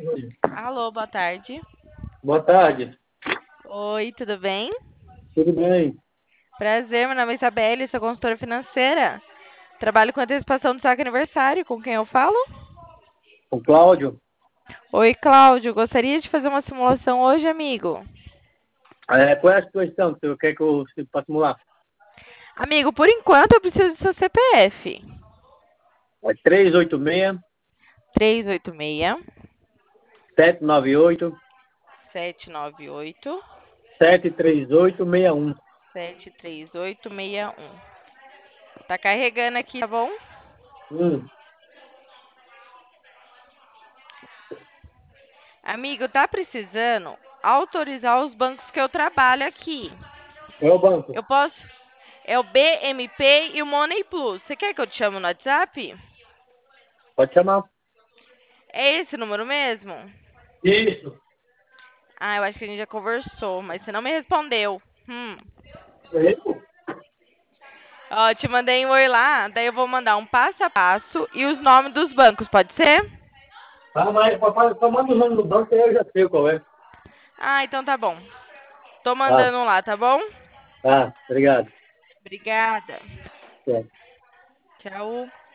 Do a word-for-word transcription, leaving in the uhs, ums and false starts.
Alô, boa tarde. Boa tarde. Oi, tudo bem? Tudo bem? Prazer, meu nome é Isabelle, sou consultora financeira. Trabalho com antecipação do saque aniversário. Com quem eu falo? O Cláudio. Oi, Cláudio. Gostaria de fazer uma simulação hoje, amigo. É, qual é a situação que você quer que eu se para simular? Amigo, por enquanto eu preciso do seu C P F. É três oito seis, três oito seis, sete nove oito, sete nove oito, sete três oito seis um. sete três oito seis um. Tá carregando aqui, tá bom? Hum, Amigo, tá precisando autorizar os bancos que eu trabalho aqui. é o banco. Eu posso. É o B M P e o Money Plus. Você quer que eu te chame no WhatsApp? Pode chamar. É esse o número mesmo? Isso. Ah, eu acho que a gente já conversou, mas você não me respondeu. Hum. Isso. Ó, te mandei um oi lá, daí eu vou mandar um passo a passo e os nomes dos bancos, pode ser? Ah, mas papai, só manda o nome do banco que eu já sei qual é. Ah, então tá bom. Tô Tá, mandando um lá, tá bom? tá, obrigado. Obrigada. É. Tchau.